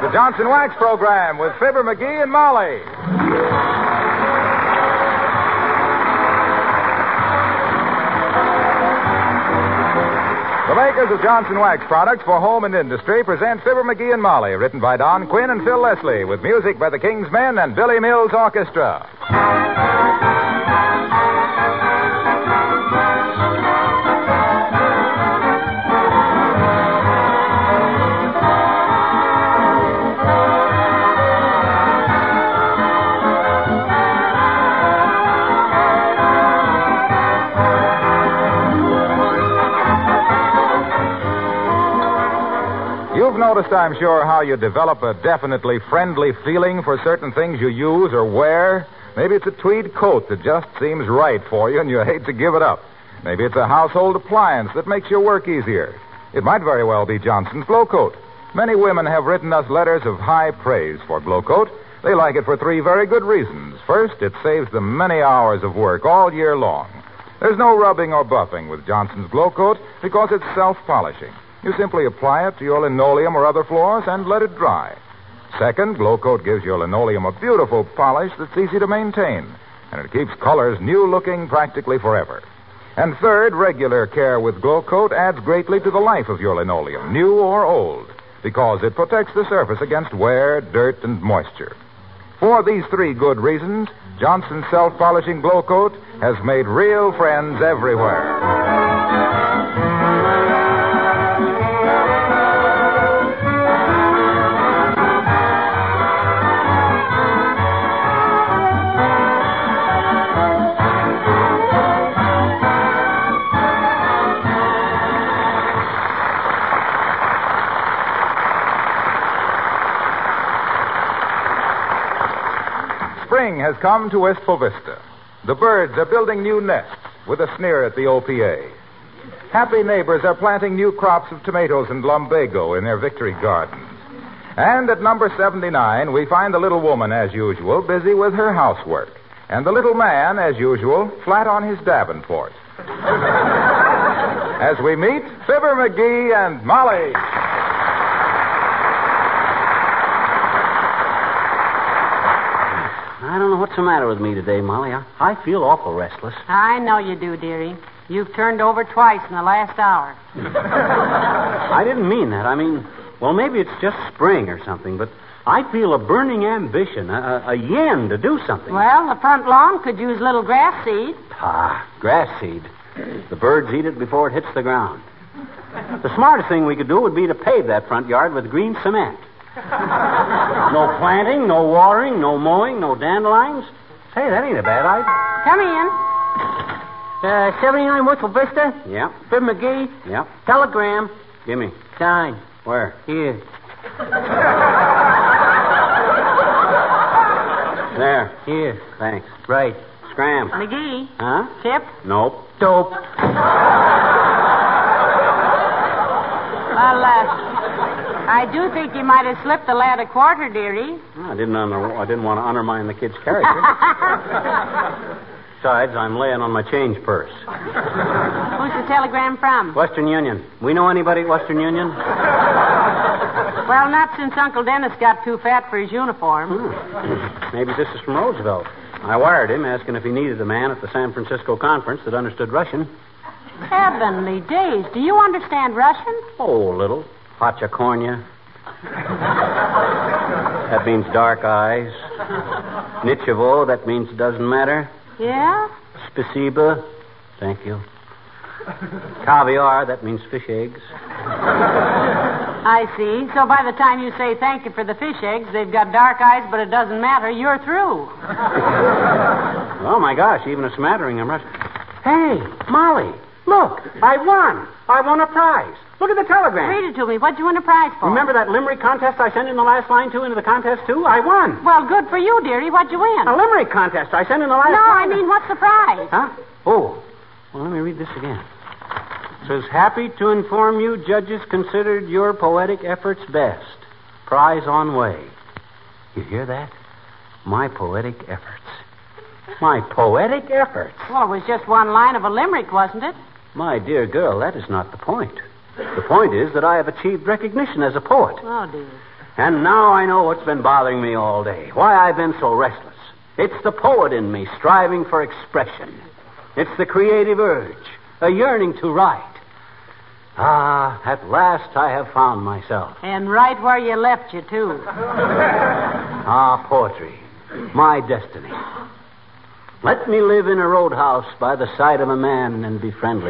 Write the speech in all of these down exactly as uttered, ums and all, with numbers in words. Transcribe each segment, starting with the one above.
the Johnson Wax Program with Fibber McGee and Molly. The makers of Johnson Wax products for home and industry present Fibber McGee and Molly, written by Don Quinn and Phil Leslie, with music by the King's Men and Billy Mills Orchestra. You've noticed, I'm sure, how you develop a definitely friendly feeling for certain things you use or wear. Maybe it's a tweed coat that just seems right for you and you hate to give it up. Maybe it's a household appliance that makes your work easier. It might very well be Johnson's Glow Coat. Many women have written us letters of high praise for Glow Coat. They like it for three very good reasons. First, it saves them many hours of work all year long. There's no rubbing or buffing with Johnson's Glow Coat because it's self-polishing. You simply apply it to your linoleum or other floors and let it dry. Second, Glow Coat gives your linoleum a beautiful polish that's easy to maintain, and it keeps colors new-looking practically forever. And third, regular care with Glow Coat adds greatly to the life of your linoleum, new or old, because it protects the surface against wear, dirt, and moisture. For these three good reasons, Johnson's self-polishing Glow Coat has made real friends everywhere. Spring has come to Wistful Vista. The birds are building new nests with a sneer at the O P A. Happy neighbors are planting new crops of tomatoes and lumbago in their victory gardens. And at number seventy-nine, we find the little woman, as usual, busy with her housework. And the little man, as usual, flat on his Davenport. As we meet Fibber McGee and Molly. I don't know what's the matter with me today, Molly. I, I feel awful restless. I know you do, dearie. You've turned over twice in the last hour. I didn't mean that. I mean, well, maybe it's just spring or something, but I feel a burning ambition, a, a yen to do something. Well, the front lawn could use a little grass seed. Ah, grass seed. The birds eat it before it hits the ground. The smartest thing we could do would be to pave that front yard with green cement. No planting, no watering, no mowing, no dandelions. Say, that ain't a bad idea. Come in. Uh, seventy-nine Wistful Vista? Yeah. Fibber McGee? Yeah. Telegram. Gimme. Sign. Where? Here. There. Here. Thanks. Right. Scram. McGee. Huh? Tip. Nope. Dope. Well, uh, I do think you might have slipped the lad a quarter, dearie. Well, I didn't under, I didn't want to undermine the kid's character. Besides, I'm laying on my change purse. Who's the telegram from? Western Union. We know anybody at Western Union? Well, not since Uncle Dennis got too fat for his uniform. Hmm. Maybe this is from Roosevelt. I wired him asking if he needed a man at the San Francisco conference that understood Russian. Heavenly days. Do you understand Russian? Oh, a little. Pachakornia. That means dark eyes. Nichevo, that means it doesn't matter. Yeah? Spasiba, thank you. Caviar, that means fish eggs. I see. So by the time you say thank you for the fish eggs, they've got dark eyes, but it doesn't matter. You're through. Oh, my gosh, even a smattering of Russian. Hey, Molly, look, I won. I won a prize. Look at the telegram. Read it to me. What'd you win a prize for? Remember that limerick contest I sent in the last line to into the contest, too? I won. Well, good for you, dearie. What'd you win? A limerick contest I sent in the last no, line. No, I mean, what's the prize? Huh? Oh. Well, let me read this again. It says, happy to inform you judges considered your poetic efforts best. Prize on way. You hear that? My poetic efforts. My poetic efforts. Well, it was just one line of a limerick, wasn't it? My dear girl, that is not the point. The point is that I have achieved recognition as a poet. Oh, dear. And now I know what's been bothering me all day, why I've been so restless. It's the poet in me striving for expression. It's the creative urge, a yearning to write. Ah, at last I have found myself. And right where you left you, too. Ah, poetry, my destiny. Let me live in a roadhouse by the side of a man and be friendly.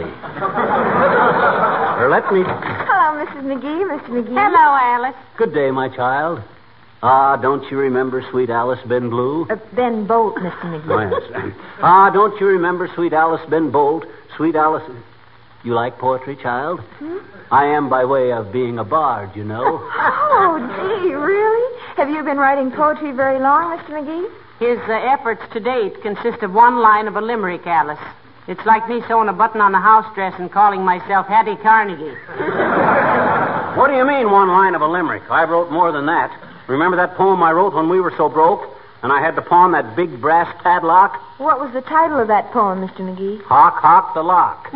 Or let me... Hello, Missus McGee, Mister McGee. Hello, Alice. Good day, my child. Ah, don't you remember sweet Alice Ben Blue? Uh, Ben Bolt, Mister McGee. Oh, yes. Ah, don't you remember sweet Alice Ben Bolt? Sweet Alice... You like poetry, child? Hmm? I am by way of being a bard, you know. Oh, gee, really? Have you been writing poetry very long, Mister McGee? His uh, efforts to date consist of one line of a limerick, Alice. It's like me sewing a button on a house dress and calling myself Hattie Carnegie. What do you mean, one line of a limerick? I wrote more than that. Remember that poem I wrote when we were so broke? And I had to pawn that big brass padlock? What was the title of that poem, Mister McGee? Hawk, hawk the lock.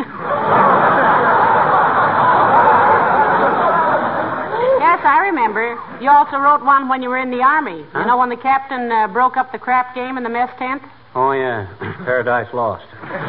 Yes, I remember. You also wrote one when you were in the Army. Huh? You know when the captain uh, broke up the crap game in the mess tent? Oh, yeah. Paradise Lost.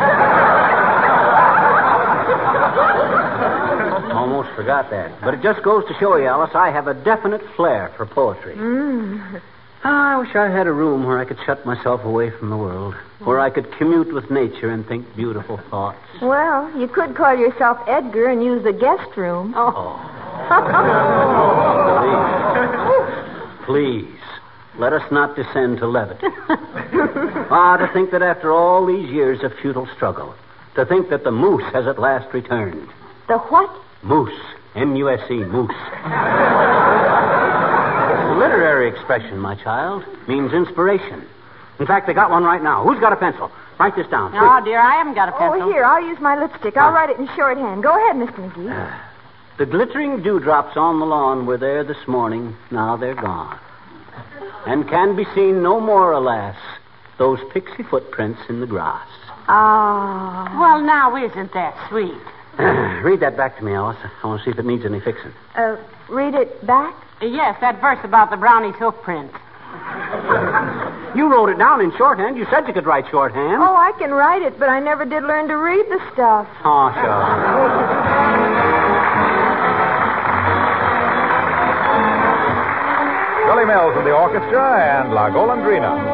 Almost forgot that. But it just goes to show you, Alice, I have a definite flair for poetry. Mm. I wish I had a room where I could shut myself away from the world, where I could commute with nature and think beautiful thoughts. Well, you could call yourself Edgar and use the guest room. Oh. Please. Please. Let us not descend to levity. Ah, to think that after all these years of futile struggle, to think that the moose has at last returned. The what? Moose. M U S E, moose. Literary expression, my child, means inspiration. In fact, they got one right now. Who's got a pencil? Write this down. Oh, dear, I haven't got a pencil. Oh, here, I'll use my lipstick. I'll write it in shorthand. Go ahead, Mister McGee. Uh, the glittering dewdrops on the lawn were there this morning. Now they're gone. And can be seen no more, alas, those pixie footprints in the grass. Ah. Well, now, isn't that sweet? Read that back to me, Alice. I want to see if it needs any fixing. Uh, read it back? Uh, yes, that verse about the brownie's hoof prints. You wrote it down in shorthand. You said you could write shorthand. Oh, I can write it, but I never did learn to read the stuff. Oh, sure. Billy Mills and the orchestra and La Golondrina.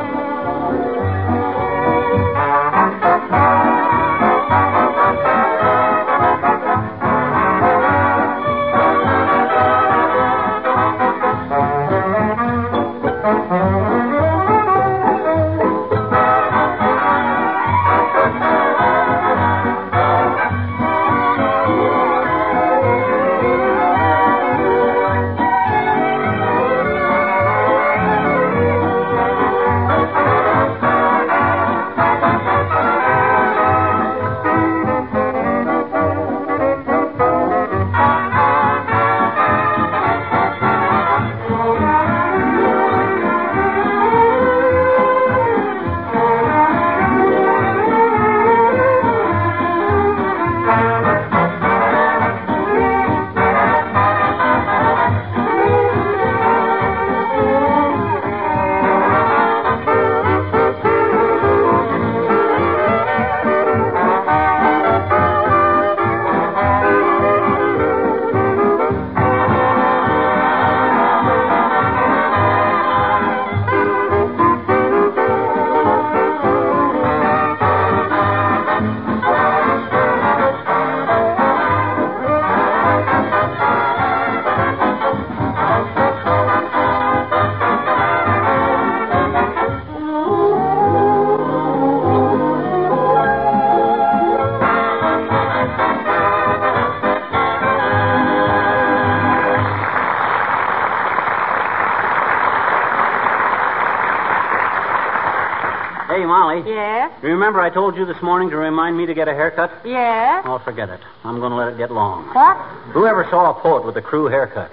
Hey, Molly. Yes? You remember I told you this morning to remind me to get a haircut? Yes? Oh, forget it. I'm going to let it get long. What? Whoever saw a poet with a crew haircut?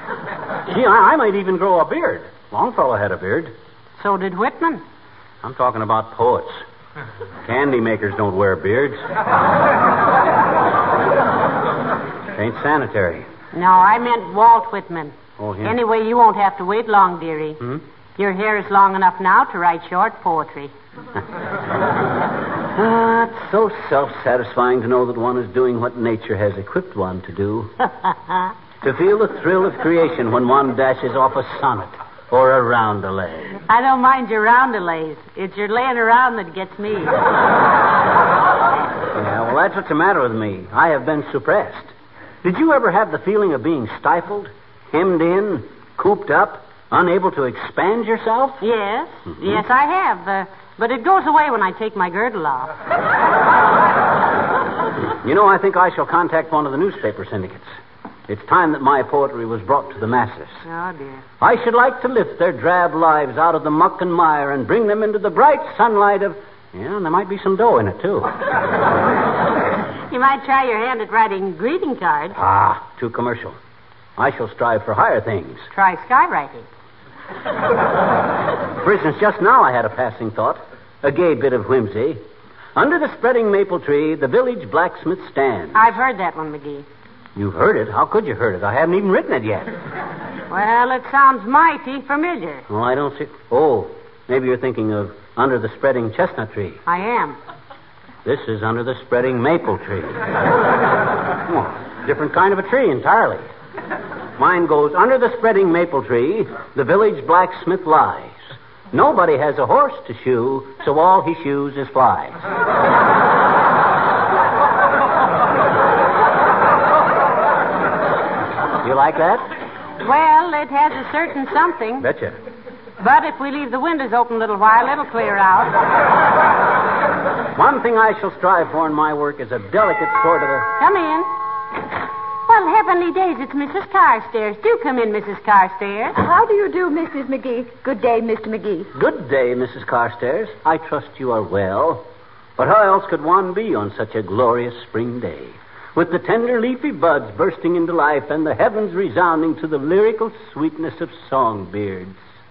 Gee, I, I might even grow a beard. Longfellow had a beard. So did Whitman. I'm talking about poets. Candy makers don't wear beards. Ain't sanitary. No, I meant Walt Whitman. Oh, him. Anyway, you won't have to wait long, dearie. Hmm? Your hair is long enough now to write short poetry. Ah, it's so self-satisfying to know that one is doing what nature has equipped one to do. To feel the thrill of creation when one dashes off a sonnet or a roundelay. I don't mind your roundelays. It's your laying around that gets me. Yeah, well, that's what's the matter with me. I have been suppressed. Did you ever have the feeling of being stifled, hemmed in, cooped up, unable to expand yourself? Yes. Mm-hmm. Yes, I have. Uh, but it goes away when I take my girdle off. You know, I think I shall contact one of the newspaper syndicates. It's time that my poetry was brought to the masses. Oh, dear. I should like to lift their drab lives out of the muck and mire and bring them into the bright sunlight of... Yeah, and there might be some dough in it, too. You might try your hand at writing greeting cards. Ah, too commercial. I shall strive for higher things. Try skywriting. For instance, just now I had a passing thought, a gay bit of whimsy. Under the spreading maple tree, the village blacksmith stands. I've heard that one, McGee. You've heard it? How could you heard it? I haven't even written it yet. Well, it sounds mighty familiar. Oh, I don't see... Oh, maybe you're thinking of Under the Spreading Chestnut Tree. I am. This is Under the Spreading Maple Tree. Oh, different kind of a tree entirely. Mine goes, under the spreading maple tree, the village blacksmith lies. Nobody has a horse to shoe, so all he shoes is flies. You like that? Well, it has a certain something. Betcha. But if we leave the windows open a little while, it'll clear out. One thing I shall strive for in my work is a delicate sort of a... Come in. Well, heavenly days, it's Missus Carstairs. Do come in, Missus Carstairs. How do you do, Missus McGee? Good day, Mister McGee. Good day, Missus Carstairs. I trust you are well. But how else could one be on such a glorious spring day? With the tender leafy buds bursting into life and the heavens resounding to the lyrical sweetness of songbirds.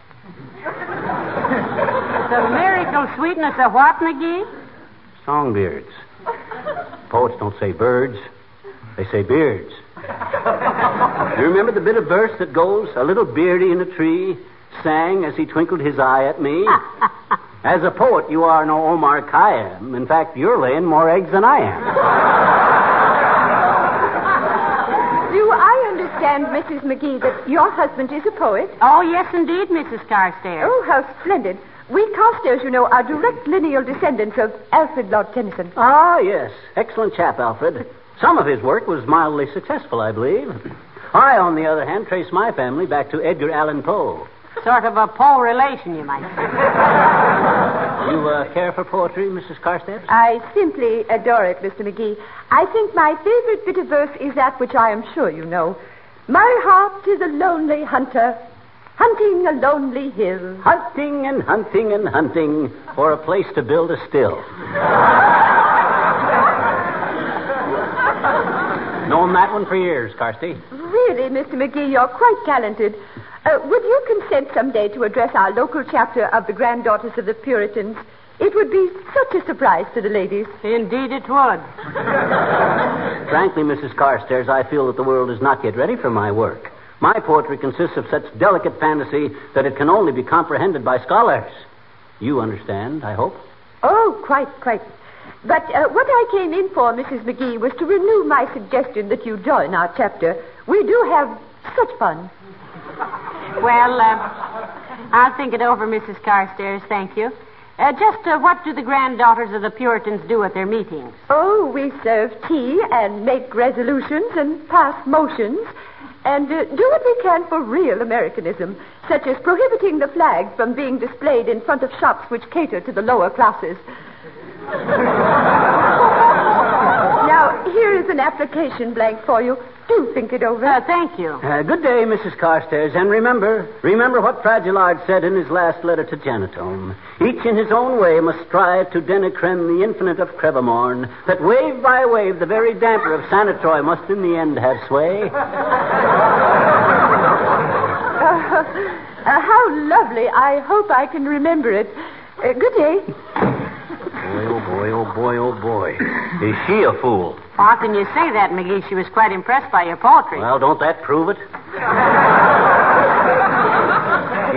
The lyrical sweetness of what, McGee? Songbirds. Poets don't say birds. They say beards. You remember the bit of verse that goes, a little beardy in a tree sang as he twinkled his eye at me? As a poet, you are no Omar Khayyam. In fact, you're laying more eggs than I am. Do I understand, Missus McGee, that your husband is a poet? Oh, yes, indeed, Missus Carstairs. Oh, how splendid. We Carstairs, you know, are direct lineal descendants of Alfred Lord Tennyson. Ah, yes. Excellent chap, Alfred. Some of his work was mildly successful, I believe. I, on the other hand, trace my family back to Edgar Allan Poe. Sort of a Poe relation, you might say. You uh, care for poetry, Missus Carstairs? I simply adore it, Mister McGee. I think my favorite bit of verse is that which I am sure you know. My heart is a lonely hunter, hunting a lonely hill. Hunting and hunting and hunting for a place to build a still. Known that one for years, Carsty. Really, Mister McGee, you're quite talented. Uh, would you consent someday to address our local chapter of the Granddaughters of the Puritans? It would be such a surprise to the ladies. Indeed it would. Frankly, Missus Carstairs, I feel that the world is not yet ready for my work. My poetry consists of such delicate fantasy that it can only be comprehended by scholars. You understand, I hope? Oh, quite, quite. But uh, what I came in for, Missus McGee, was to renew my suggestion that you join our chapter. We do have such fun. Well, uh, I'll think it over, Missus Carstairs, thank you. Uh, just uh, what do the granddaughters of the Puritans do at their meetings? Oh, we serve tea and make resolutions and pass motions and uh, do what we can for real Americanism, such as prohibiting the flag from being displayed in front of shops which cater to the lower classes. Now, here is an application blank for you. Do think it over. Uh, thank you. Uh, good day, Missus Carstairs. And remember, remember what Fragilard said in his last letter to Janatome. Each in his own way must strive to denecrem the infinite of Crevamorne, that wave by wave the very damper of Sanatroy must in the end have sway. Uh, uh, how lovely. I hope I can remember it. Uh, good day. Boy, oh boy, oh boy, oh boy. Is she a fool? How can you say that, McGee? She was quite impressed by your poetry. Well, don't that prove it?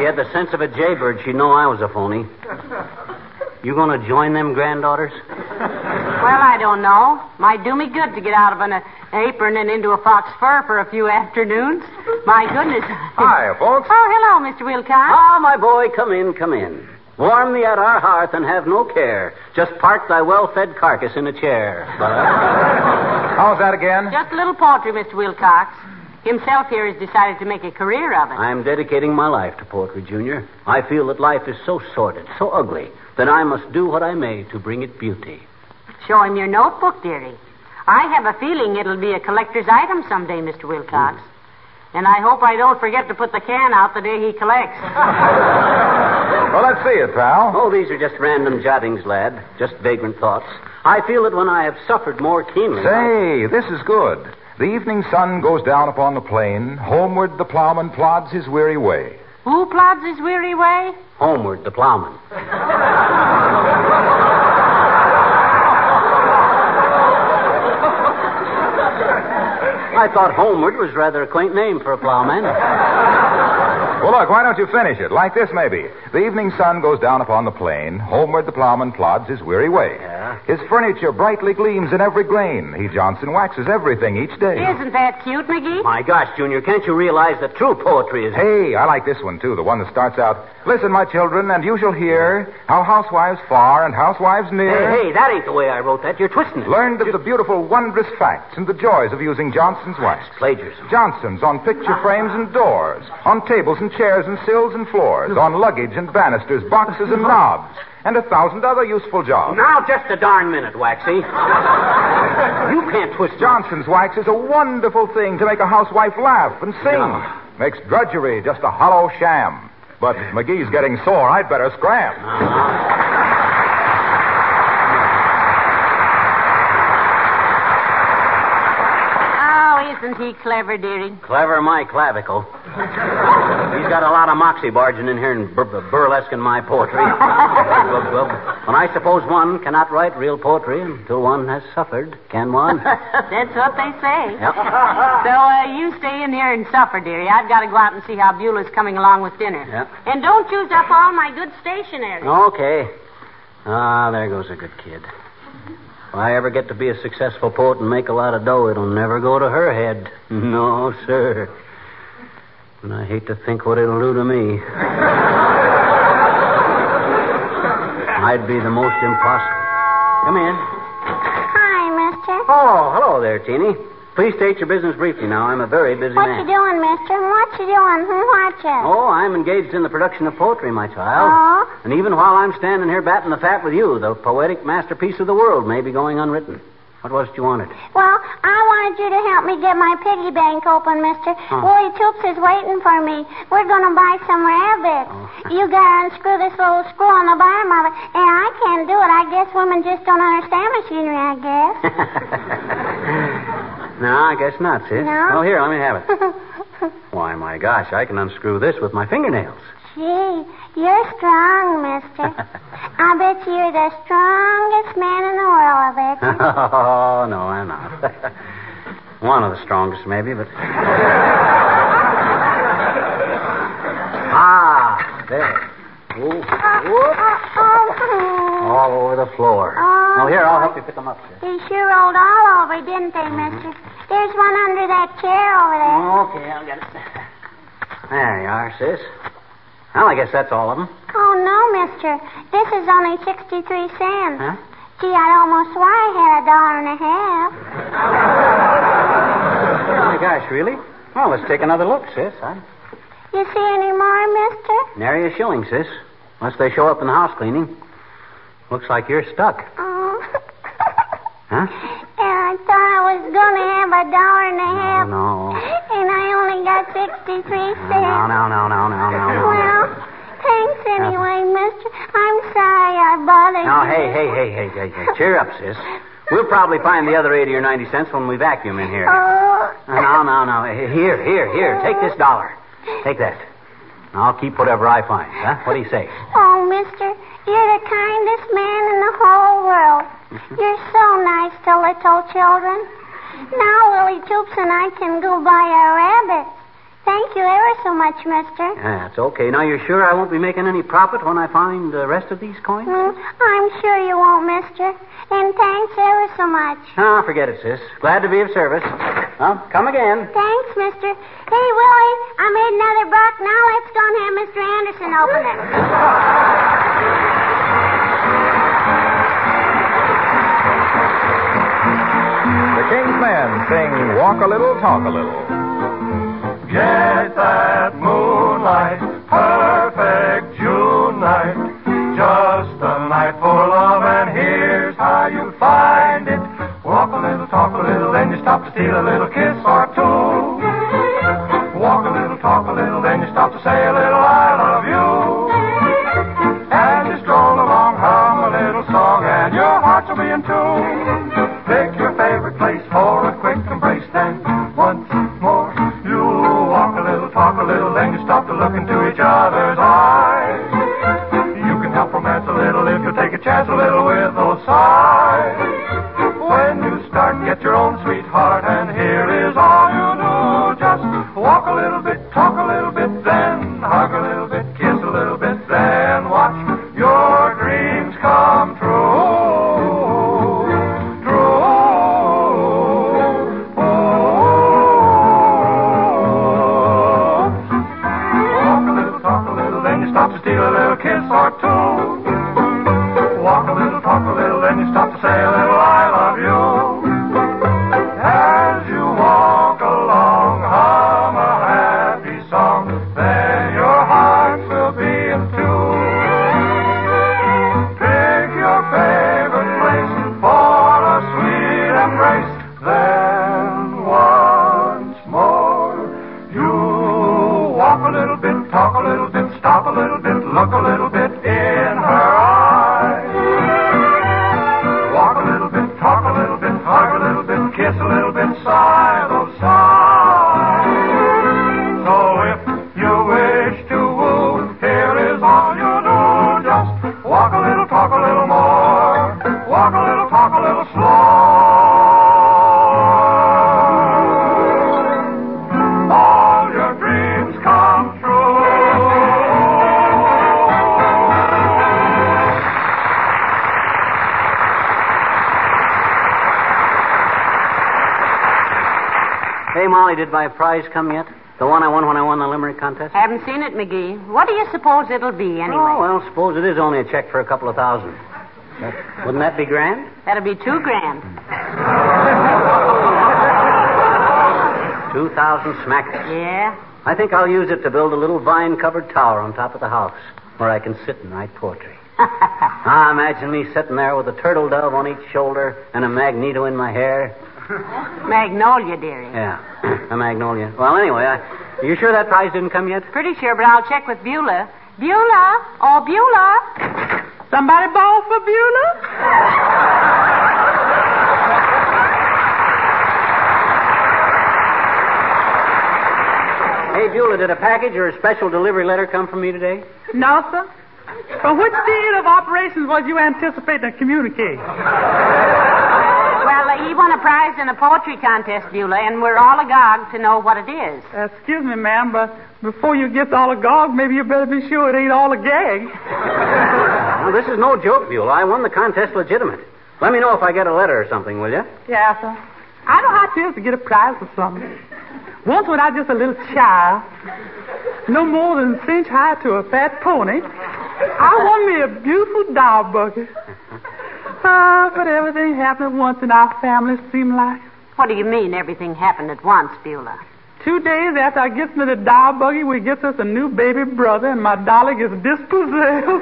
had the sense of a jaybird, she'd know I was a phony. You going to join them granddaughters? Well, I don't know. Might do me good to get out of an uh, apron and into a fox fur for a few afternoons. My goodness. Hi, folks. Oh, hello, Mister Wilcox. Ah, my boy, come in, come in. Warm thee at our hearth and have no care. Just park thy well-fed carcass in a chair. How's that again? Just a little poetry, Mister Wilcox. Himself here has decided to make a career of it. I'm dedicating my life to poetry, Junior. I feel that life is so sordid, so ugly, that I must do what I may to bring it beauty. Show him your notebook, dearie. I have a feeling it'll be a collector's item someday, Mister Wilcox. Mm. And I hope I don't forget to put the can out the day he collects. Well, let's see it, pal. Oh, these are just random jottings, lad. Just vagrant thoughts. I feel that when I have suffered more keenly... Say, this is good. The evening sun goes down upon the plain. Homeward the plowman plods his weary way. Who plods his weary way? Homeward the plowman. I thought Homeward was rather a quaint name for a plowman. Well, look, why don't you finish it? Like this, maybe. The evening sun goes down upon the plain. Homeward the plowman plods his weary way. Yeah. His furniture brightly gleams in every grain. He Johnson waxes everything each day. Isn't that cute, McGee? My gosh, Junior, can't you realize that true poetry is... Hey, I like this one, too. The one that starts out, listen, my children, and you shall hear how housewives far and housewives near. Hey, hey, that ain't the way I wrote that. You're twisting it. Learned of the beautiful, wondrous facts and the joys of using Johnson's wax. Plagiarism. Johnson's on picture frames and doors, on tables and chairs and sills and floors, on luggage and banisters, boxes and knobs, and a thousand other useful jobs. Now, just a darn minute, Waxy. You can't twist... Johnson's wax is a wonderful thing to make a housewife laugh and sing. No. Makes drudgery just a hollow sham. But McGee's getting sore. I'd better scram. Uh-huh. Isn't he clever, dearie? Clever, my clavicle. He's got a lot of moxie barging in here and bur- burlesquing my poetry. And I suppose one cannot write real poetry until one has suffered, can one? That's what they say. Yep. So uh, you stay in here and suffer, dearie. I've got to go out and see how Beulah's coming along with dinner. Yep. And don't use up all my good stationery. Okay. Ah, there goes a good kid. If I ever get to be a successful poet and make a lot of dough, it'll never go to her head. No, sir. And I hate to think what it'll do to me. I'd be the most impossible. Come in. Hi, mister. Oh, hello there, Teeny. Please state your business briefly now. I'm a very busy What man. you doing, mister? What you doing? Hmm, what you? Oh, I'm engaged in the production of poetry, my child. Oh? And even while I'm standing here batting the fat with you, the poetic masterpiece of the world may be going unwritten. What was it you wanted? Well, I wanted you to help me get my piggy bank open, mister. Huh. Willie Toops is waiting for me. We're going to buy some rabbits. Oh. You got to unscrew this little screw on the bottom of it. And I can't do it. I guess women just don't understand machinery, I guess. No, I guess not, sis. No? Oh, here, let me have it. Why, my gosh, I can unscrew this with my fingernails. Gee, you're strong, mister. I bet you're the strongest man in the world, I bet you. Oh, no, I'm not. One of the strongest, maybe, but... Ah, there. Ooh. Whoop. All over the floor. Oh, Oh, here, I'll help you pick them up, sir. They sure rolled all over, didn't they, mister? There's one under that chair over there. Okay, I'll get it. There you are, sis. Well, I guess that's all of them. Oh, no, mister. This is only sixty-three cents. Huh? Gee, I'd almost swear I had a dollar and a half. Oh, my gosh, really? Well, let's take another look, sis. Huh? You see any more, mister? Nary a shilling, sis. Unless they show up in the house cleaning. Looks like you're stuck. Oh. Huh? And I thought I was going to have a dollar and a half. Oh, no. And I only got sixty-three cents. No, no, no, no, no, no, no. Well, thanks anyway, mister. I'm sorry I bothered Now, you. hey, hey, hey, hey, hey, hey. Cheer up, sis. We'll probably find the other eighty or ninety cents when we vacuum in here. Oh. No, no, no. Here, here, here. Take this dollar. Take that. I'll keep whatever I find. Huh? What do you say? Oh, mister, you're the kindest man in the whole world. You're so nice to little children. Now Willie Toops and I can go buy our rabbits. Thank you ever so much, mister. That's okay. Now, you're sure I won't be making any profit when I find the rest of these coins? Mm, I'm sure you won't, mister. And thanks ever so much. Ah, forget it, sis. Glad to be of service. Well, come again. Thanks, mister. Hey, Willie, I made another buck. Now let's go and have Mister Anderson open it. The King's Men sing Walk a Little, Talk a Little. Get that moonlight, perfect June night. Just a night full of, and here's how you find it. Walk a little, talk a little, then you stop to steal a little kiss or two. Walk a little, talk a little, then you stop to say a little I love you. And you stroll along, hum a little song, and your hearts will be in tune. Pick your favorite place for a quick embrace, then once more you walk a little, talk a little, then you stop to look into each other's eyes. You can help romance a little if you take a chance a little with those sighs. When you start, get your own sweetheart, and here is all you do. Just walk a little bit, talk a little bit, then hug a little bit, kiss a little bit, then watch your dreams come true. Stop to steal a little kiss or two. Walk a little, talk a little, then you stop to say a little I love you. As you walk along, hum a happy song, then your hearts will be in tune. Pick your favorite place for a sweet embrace, then once more you walk a little bit, talk a little bit, stop a little bit, look a little bit in her eyes. Walk a little bit, talk a little bit, hug a little bit, kiss a little bit, sigh those sighs. So if you wish to woo, here is all you do. Just walk a little, talk a little more. Walk a little, talk a little slow. All your dreams come true. Hey, Molly, did my prize come yet? The one I won when I won the limerick contest? Haven't seen it, McGee. What do you suppose it'll be, anyway? Oh, well, suppose it is only a check for a couple of thousand. That, wouldn't that be grand? That'll be two grand. Two thousand smackers. Yeah? I think I'll use it to build a little vine-covered tower on top of the house where I can sit and write poetry. Ah, imagine me sitting there with a turtle dove on each shoulder and a magneto in my hair. Magnolia, dearie. Yeah, a magnolia. Well, anyway, I, are you sure that prize didn't come yet? Pretty sure, but I'll check with Beulah. Beulah? Oh, Beulah. Somebody ball for Beulah? Hey, Beulah, did a package or a special delivery letter come from me today? No, sir. From which field of operations was you anticipating to communicate? Well, uh, he won a prize in a poetry contest, Beulah, and we're all agog to know what it is. Uh, excuse me, ma'am, but before you get all agog, maybe you better be sure it ain't all a gag. Now, this is no joke, Beulah. I won the contest legitimate. Let me know if I get a letter or something, will you? Yeah, sir. I know how it feels to get a prize for something. Once when I was just a little child, no more than a cinch high to a fat pony, I won me a beautiful dog bucket. Ah, but everything happened at once in our family, seemed like. What do you mean everything happened at once, Beulah? Two days after I gets me the dog buggy, we gets us a new baby brother, and my dolly gets dispossessed.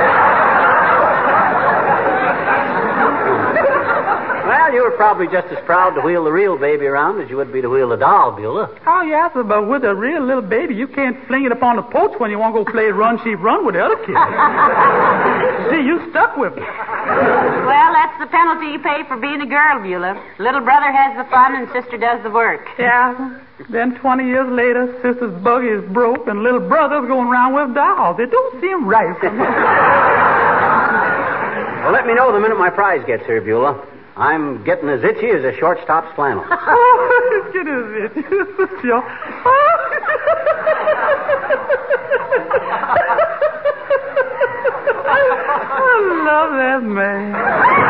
Well, you were probably just as proud to wheel the real baby around as you would be to wheel the doll, Beulah. Oh, yeah, sir, but with a real little baby, you can't fling it upon the porch when you want to go play run, sheep, run with the other kids. See, you stuck with it. Well, that's the penalty you pay for being a girl, Beulah. Little brother has the fun and sister does the work. Yeah. Then twenty years later, sister's buggy is broke and little brother's going around with dolls. It don't seem right for me. Well, let me know the minute my prize gets here, Beulah. I'm getting as itchy as a shortstop's flannel. Oh, it's getting as itchy. Sure. Oh. have me.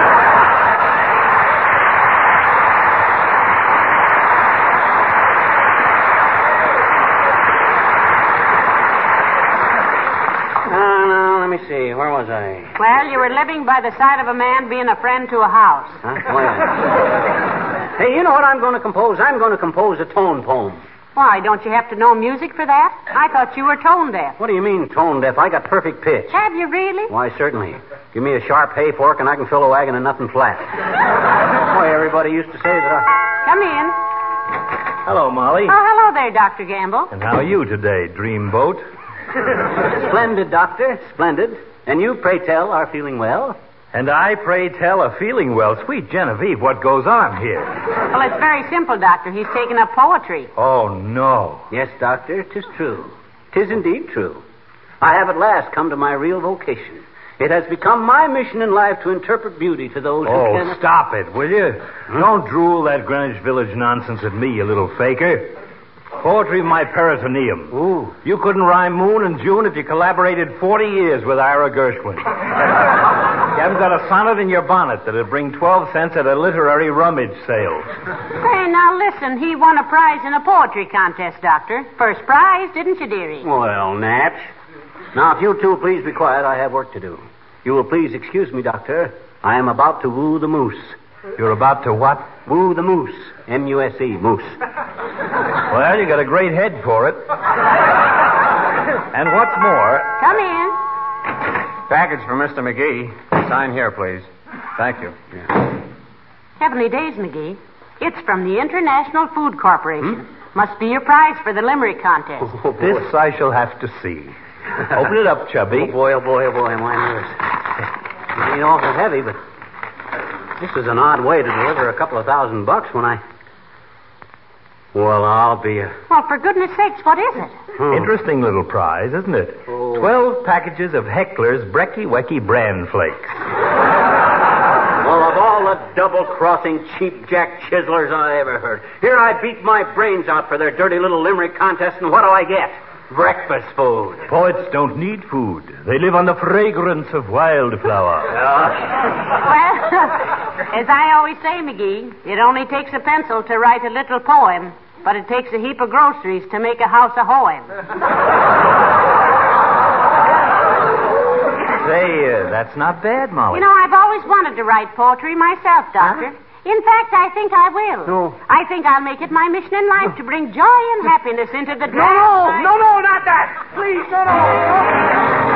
Let me see. Where was I? Well, you were living by the side of a man being a friend to a house. Huh? Well. Hey, you know what I'm going to compose? I'm going to compose a tone poem. Why, don't you have to know music for that? I thought you were tone deaf. What do you mean, tone deaf? I got perfect pitch. Have you really? Why, certainly. Give me a sharp hay fork and I can fill a wagon and nothing flat. Boy, everybody used to say that I... Come in. Hello, Molly. Oh, hello there, Doctor Gamble. And how are you today, Dreamboat? Splendid, Doctor. Splendid. And you, pray tell, are feeling well? And I, pray tell, are feeling well. Sweet Genevieve, what goes on here? Well, it's very simple, Doctor. He's taken up poetry. Oh, no. Yes, Doctor, 'tis true. 'Tis indeed true. I have at last come to my real vocation. It has become my mission in life to interpret beauty to those oh, who cannot... stop it, will you? Huh? Don't drool that Greenwich Village nonsense at me, you little faker. Poetry of my peritoneum. Ooh. You couldn't rhyme moon and June if you collaborated forty years with Ira Gershwin. You haven't got a sonnet in your bonnet that'd bring twelve cents at a literary rummage sale. Hey, now listen. He won a prize in a poetry contest, Doctor. First prize, didn't you, dearie? Well, Natch. Now, if you two please be quiet, I have work to do. You will please excuse me, Doctor. I am about to woo the moose. You're about to what? Woo the moose. M U S E, moose. Well, you got a great head for it. And what's more... Come in. Package for Mister McGee. Sign here, please. Thank you. Yeah. Heavenly days, McGee. It's from the International Food Corporation. Hmm? Must be your prize for the limerick contest. Oh, this I shall have to see. Open it up, Chubby. Oh, boy, oh, boy, oh, boy, am I nervous. It ain't awful heavy, but this is an odd way to deliver a couple of thousand bucks when I... Well, I'll be a... Well, for goodness sakes, what is it? Hmm. Interesting little prize, isn't it? Oh. Twelve packages of Heckler's Brecky Wecky Bran Flakes. Well, of all the double-crossing cheap jack chiselers I ever heard, here I beat my brains out for their dirty little limerick contest, and what do I get? Breakfast food. Poets don't need food. They live on the fragrance of wildflower. Well, as I always say, McGee, it only takes a pencil to write a little poem, but it takes a heap of groceries to make a house a hoem. Say, uh, that's not bad, Molly. You know, I've always wanted to write poetry myself, Doctor. Huh? In fact, I think I will. No. I think I'll make it my mission in life to bring joy and happiness into the No, no, no, no, not that. Please, no, no, no.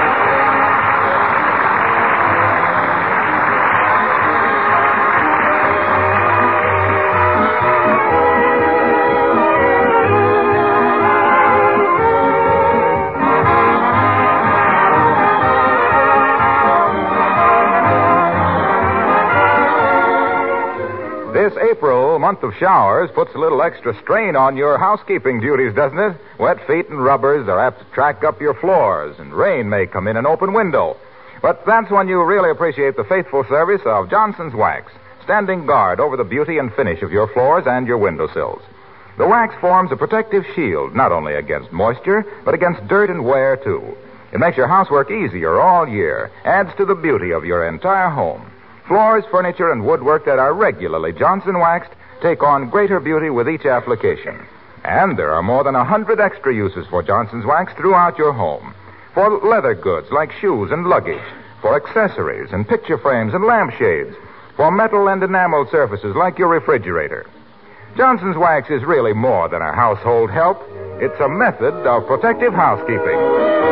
This April, month of showers, puts a little extra strain on your housekeeping duties, doesn't it? Wet feet and rubbers are apt to track up your floors, and rain may come in an open window. But that's when you really appreciate the faithful service of Johnson's Wax, standing guard over the beauty and finish of your floors and your windowsills. The wax forms a protective shield, not only against moisture, but against dirt and wear, too. It makes your housework easier all year, adds to the beauty of your entire home. Floors, furniture, and woodwork that are regularly Johnson waxed take on greater beauty with each application. And there are more than a hundred extra uses for Johnson's wax throughout your home. For leather goods like shoes and luggage, for accessories and picture frames and lampshades, for metal and enameled surfaces like your refrigerator. Johnson's wax is really more than a household help. It's a method of protective housekeeping.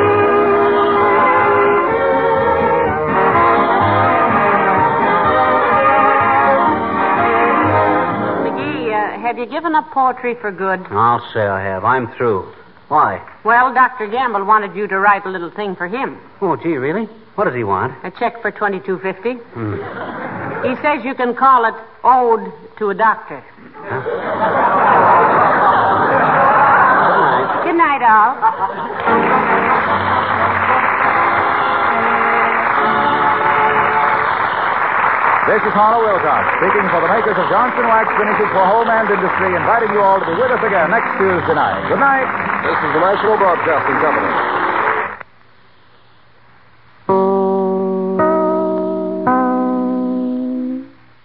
Have you given up poetry for good? I'll say I have. I'm through. Why? Well, Doctor Gamble wanted you to write a little thing for him. Oh, gee, really? What does he want? A check for twenty-two fifty. Hmm. He says you can call it Ode to a Doctor. Huh? Good night. Good night, all. This is Harlow Wilcox, speaking for the makers of Johnson Wax Finishes for Home and Industry, inviting you all to be with us again next Tuesday night. Good night. This is the National Broadcasting Company.